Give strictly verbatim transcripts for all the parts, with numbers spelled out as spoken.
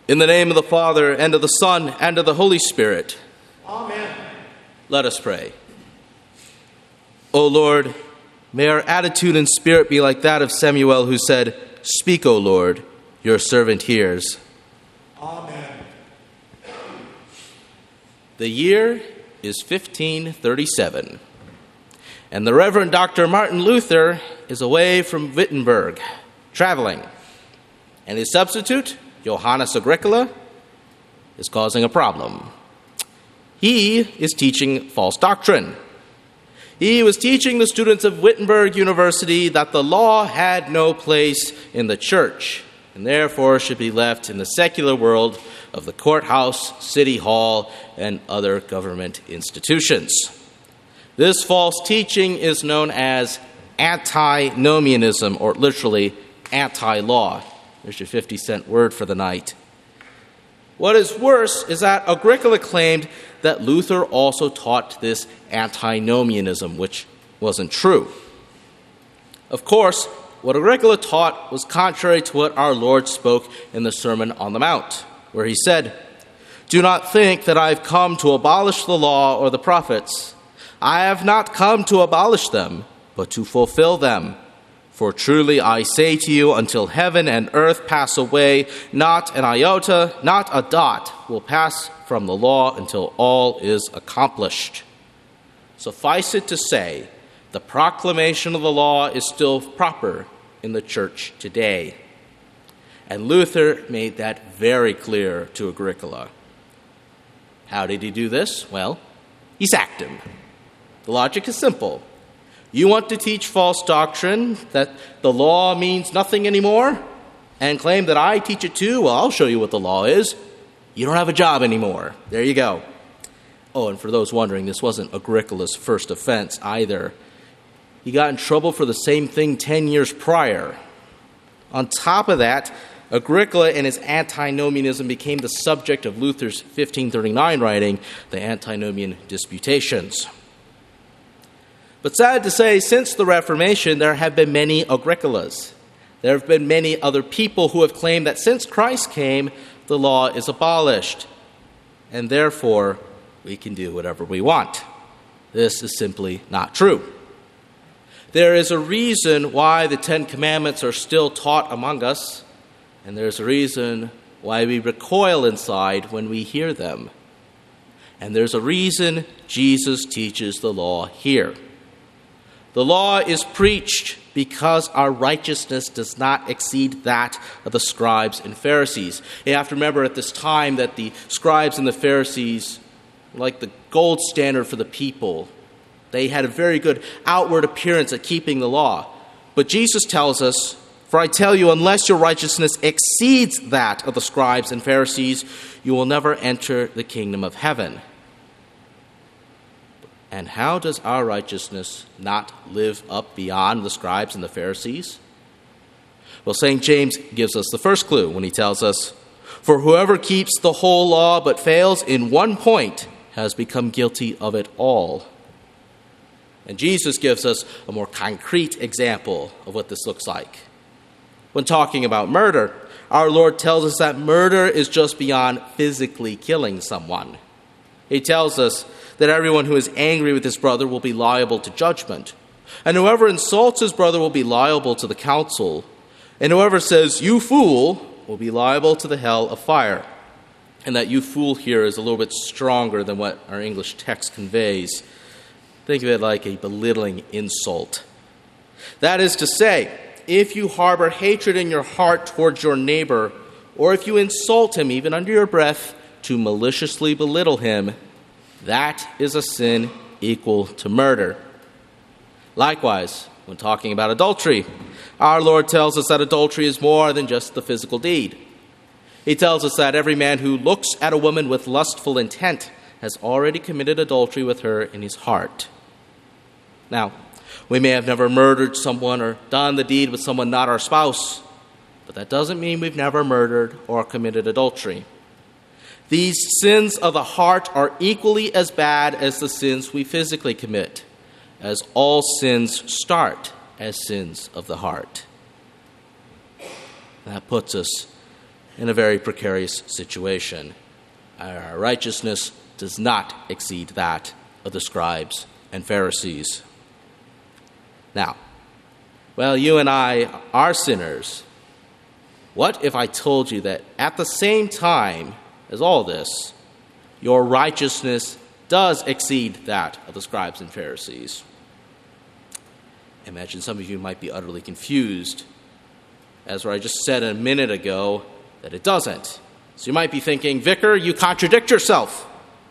In the name of the Father, and of the Son, and of the Holy Spirit. Amen. Let us pray. O Lord, may our attitude and spirit be like that of Samuel, who said, "Speak, O Lord, your servant hears." Amen. The year is fifteen thirty-seven, and the Reverend Doctor Martin Luther is away from Wittenberg, traveling, and his substitute, Johannes Agricola, is causing a problem. He is teaching false doctrine. He was teaching the students of Wittenberg University that the law had no place in the church and therefore should be left in the secular world of the courthouse, city hall, and other government institutions. This false teaching is known as antinomianism, or literally anti-law. There's your fifty cent word for the night. What is worse is that Agricola claimed that Luther also taught this antinomianism, which wasn't true. Of course, what Agricola taught was contrary to what our Lord spoke in the Sermon on the Mount, where he said, "Do not think that I have come to abolish the law or the prophets. I have not come to abolish them, but to fulfill them. For truly I say to you, until heaven and earth pass away, not an iota, not a dot will pass from the law until all is accomplished." Suffice it to say, the proclamation of the law is still proper in the church today. And Luther made that very clear to Agricola. How did he do this? Well, he sacked him. The logic is simple. You want to teach false doctrine, that the law means nothing anymore, and claim that I teach it too? Well, I'll show you what the law is. You don't have a job anymore. There you go. Oh, and for those wondering, this wasn't Agricola's first offense either. He got in trouble for the same thing ten years prior. On top of that, Agricola and his antinomianism became the subject of Luther's fifteen thirty-nine writing, the Antinomian Disputations. But sad to say, since the Reformation, there have been many Agricolas. There have been many other people who have claimed that since Christ came, the law is abolished, and therefore we can do whatever we want. This is simply not true. There is a reason why the Ten Commandments are still taught among us, and there's a reason why we recoil inside when we hear them. And there's a reason Jesus teaches the law here. The law is preached because our righteousness does not exceed that of the scribes and Pharisees. You have to remember at this time that the scribes and the Pharisees were like the gold standard for the people. They had a very good outward appearance at keeping the law. But Jesus tells us, "For I tell you, unless your righteousness exceeds that of the scribes and Pharisees, you will never enter the kingdom of heaven." And how does our righteousness not live up beyond the scribes and the Pharisees? Well, Saint James gives us the first clue when he tells us, "For whoever keeps the whole law but fails in one point has become guilty of it all." And Jesus gives us a more concrete example of what this looks like. When talking about murder, our Lord tells us that murder is just beyond physically killing someone. He tells us that everyone who is angry with his brother will be liable to judgment, and whoever insults his brother will be liable to the council, and whoever says, "You fool," will be liable to the hell of fire. And that "you fool" here is a little bit stronger than what our English text conveys. Think of it like a belittling insult. That is to say, if you harbor hatred in your heart towards your neighbor, or if you insult him even under your breath to maliciously belittle him, that is a sin equal to murder. Likewise, when talking about adultery, our Lord tells us that adultery is more than just the physical deed. He tells us that every man who looks at a woman with lustful intent has already committed adultery with her in his heart. Now, we may have never murdered someone or done the deed with someone not our spouse, but that doesn't mean we've never murdered or committed adultery. These sins of the heart are equally as bad as the sins we physically commit, as all sins start as sins of the heart. That puts us in a very precarious situation. Our righteousness does not exceed that of the scribes and Pharisees. Now, well, you and I are sinners. What if I told you that at the same time as all this, your righteousness does exceed that of the scribes and Pharisees? I imagine some of you might be utterly confused, as I just said a minute ago, that it doesn't. So you might be thinking, Vicar, you contradict yourself.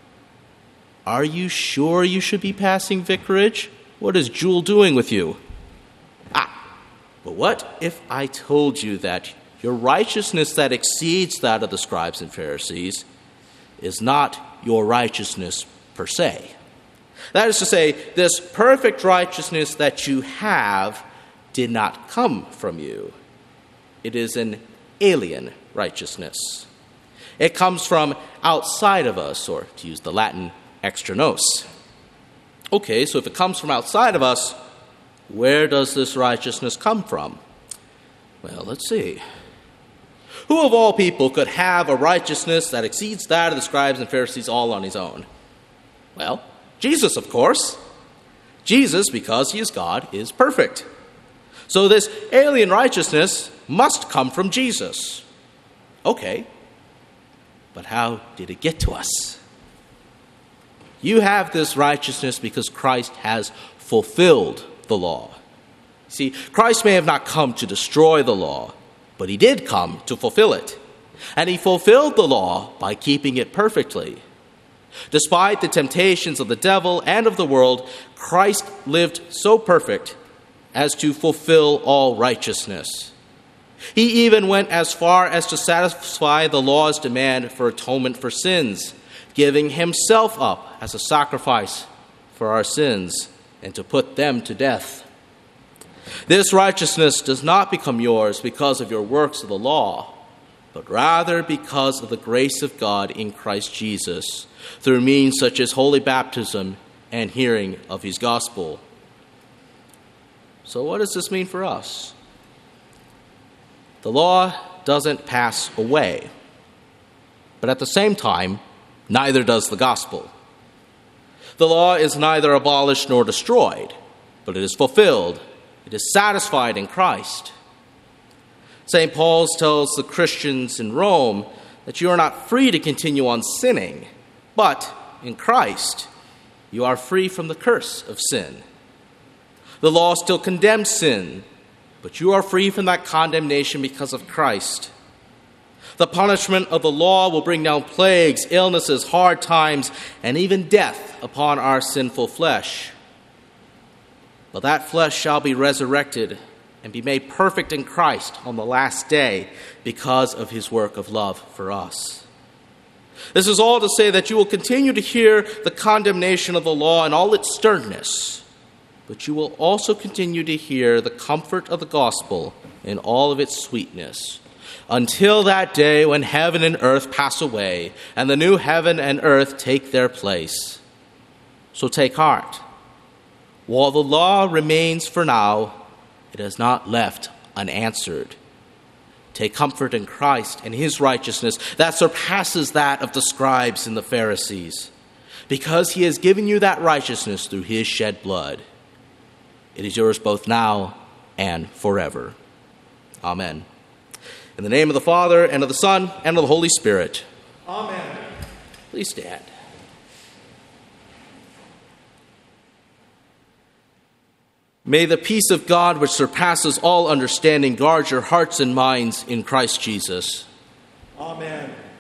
Are you sure you should be passing vicarage? What is Jewel doing with you? Ah, but what if I told you that your righteousness that exceeds that of the scribes and Pharisees is not your righteousness per se? That is to say, this perfect righteousness that you have did not come from you. It is an alien righteousness. It comes from outside of us, or to use the Latin, extra nos. Okay, so if it comes from outside of us, where does this righteousness come from? Well, let's see. Who of all people could have a righteousness that exceeds that of the scribes and Pharisees all on his own? Well, Jesus, of course. Jesus, because he is God, is perfect. So this alien righteousness must come from Jesus. Okay, but how did it get to us? You have this righteousness because Christ has fulfilled the law. See, Christ may have not come to destroy the law, but he did come to fulfill it. And he fulfilled the law by keeping it perfectly. Despite the temptations of the devil and of the world, Christ lived so perfect as to fulfill all righteousness. He even went as far as to satisfy the law's demand for atonement for sins, giving himself up as a sacrifice for our sins and to put them to death. This righteousness does not become yours because of your works of the law, but rather because of the grace of God in Christ Jesus, through means such as holy baptism and hearing of his gospel. So what does this mean for us? The law doesn't pass away, but at the same time, neither does the gospel. The law is neither abolished nor destroyed, but it is fulfilled. It is satisfied in Christ. Saint Paul tells the Christians in Rome that you are not free to continue on sinning, but in Christ you are free from the curse of sin. The law still condemns sin, but you are free from that condemnation because of Christ. The punishment of the law will bring down plagues, illnesses, hard times, and even death upon our sinful flesh. But that flesh shall be resurrected and be made perfect in Christ on the last day because of his work of love for us. This is all to say that you will continue to hear the condemnation of the law in all its sternness, but you will also continue to hear the comfort of the gospel in all of its sweetness, until that day when heaven and earth pass away and the new heaven and earth take their place. So take heart. While the law remains for now, it is not left unanswered. Take comfort in Christ and his righteousness that surpasses that of the scribes and the Pharisees, because he has given you that righteousness through his shed blood. It is yours both now and forever. Amen. In the name of the Father, and of the Son, and of the Holy Spirit. Amen. Please stand. May the peace of God, which surpasses all understanding, guard your hearts and minds in Christ Jesus. Amen.